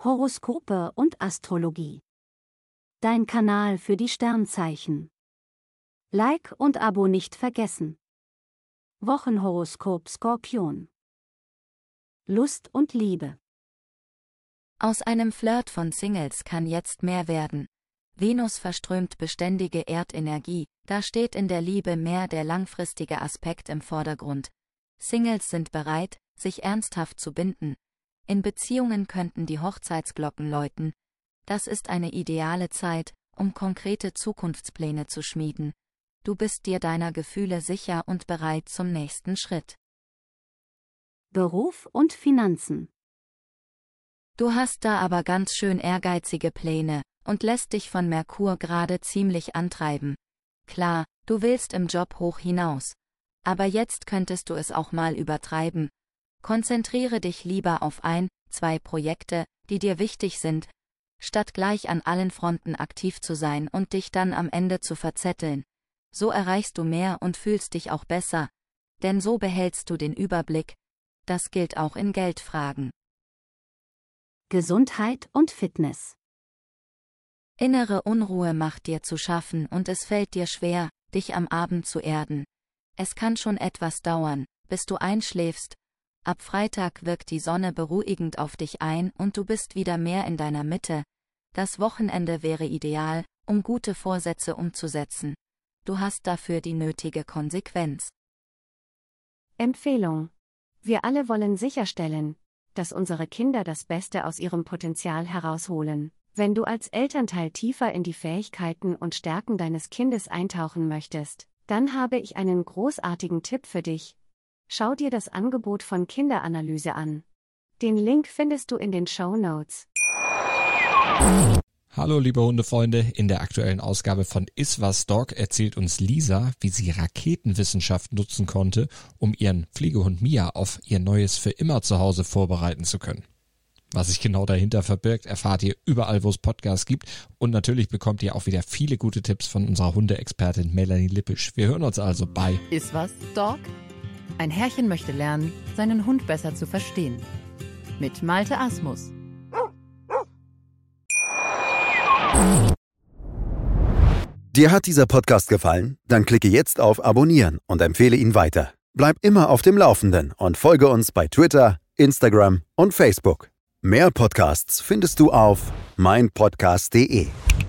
Horoskope und Astrologie. Dein Kanal für die Sternzeichen. Like und Abo nicht vergessen. Wochenhoroskop Skorpion. Lust und Liebe. Aus einem Flirt von Singles kann jetzt mehr werden. Venus verströmt beständige Erdenergie, da steht in der Liebe mehr der langfristige Aspekt im Vordergrund. Singles sind bereit, sich ernsthaft zu binden. In Beziehungen könnten die Hochzeitsglocken läuten. Das ist eine ideale Zeit, um konkrete Zukunftspläne zu schmieden. Du bist dir deiner Gefühle sicher und bereit zum nächsten Schritt. Beruf und Finanzen. Du hast da aber ganz schön ehrgeizige Pläne und lässt dich von Merkur gerade ziemlich antreiben. Klar, du willst im Job hoch hinaus. Aber jetzt könntest du es auch mal übertreiben. Konzentriere dich lieber auf 1-2 Projekte, die dir wichtig sind, statt gleich an allen Fronten aktiv zu sein und dich dann am Ende zu verzetteln. So erreichst du mehr und fühlst dich auch besser, denn so behältst du den Überblick. Das gilt auch in Geldfragen. Gesundheit und Fitness. Innere Unruhe macht dir zu schaffen und es fällt dir schwer, dich am Abend zu erden. Es kann schon etwas dauern, bis du einschläfst. Ab Freitag wirkt die Sonne beruhigend auf dich ein und du bist wieder mehr in deiner Mitte. Das Wochenende wäre ideal, um gute Vorsätze umzusetzen. Du hast dafür die nötige Konsequenz. Empfehlung. Wir alle wollen sicherstellen, dass unsere Kinder das Beste aus ihrem Potenzial herausholen. Wenn du als Elternteil tiefer in die Fähigkeiten und Stärken deines Kindes eintauchen möchtest, dann habe ich einen großartigen Tipp für dich. Schau dir das Angebot von Kinderanalyse an. Den Link findest du in den Shownotes. Hallo liebe Hundefreunde, in der aktuellen Ausgabe von Iswas Dog erzählt uns Lisa, wie sie Raketenwissenschaft nutzen konnte, um ihren Pflegehund Mia auf ihr neues für immer Zuhause vorbereiten zu können. Was sich genau dahinter verbirgt, erfahrt ihr überall, wo es Podcasts gibt, und natürlich bekommt ihr auch wieder viele gute Tipps von unserer Hundeexpertin Melanie Lippisch. Wir hören uns also bei Iswas Dog? Ein Herrchen möchte lernen, seinen Hund besser zu verstehen. Mit Malte Asmus. Dir hat dieser Podcast gefallen? Dann klicke jetzt auf Abonnieren und empfehle ihn weiter. Bleib immer auf dem Laufenden und folge uns bei Twitter, Instagram und Facebook. Mehr Podcasts findest du auf meinpodcast.de.